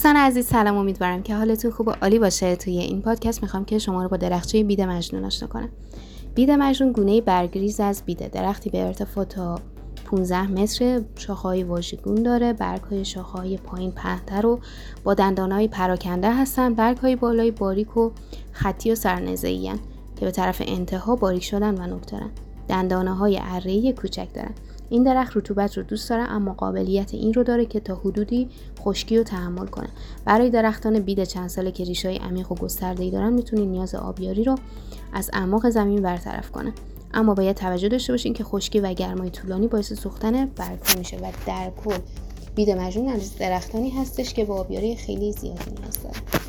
دوستان عزیز سلام، امیدوارم که حالتون خوب و عالی باشه. توی این پادکست میخوام که شما رو با درخچه بید مجنون آشنا کنم. بید مجنون گونه برگریز از بیده. درختی به ارتفاع تا 15 متر، شاخه‌های واژگون داره، برگ‌های شاخه‌های پایین پهن‌تر و با دندان‌های پراکنده هستن. برگ‌های بالای باریک و خطی و سرنزه‌ای هستن که به طرف انتها باریک شدن و نوک دارن. دندانه‌های اره‌ای کوچک دارن. این درخت رطوبت رو دوست داره، اما قابلیت این رو داره که تا حدودی خشکی رو تحمل کنه. برای درختان بید چند ساله که ریشه‌های عمیق و گسترده‌ای دارن میتونید نیاز آبیاری رو از اعماق زمین برطرف کنه. اما باید توجه داشته باشین که خشکی و گرمای طولانی باعث سوختن برگ‌ها میشه و در کل بید مجنون از درختانی هستش که با آبیاری خیلی زیادی نیاز داره.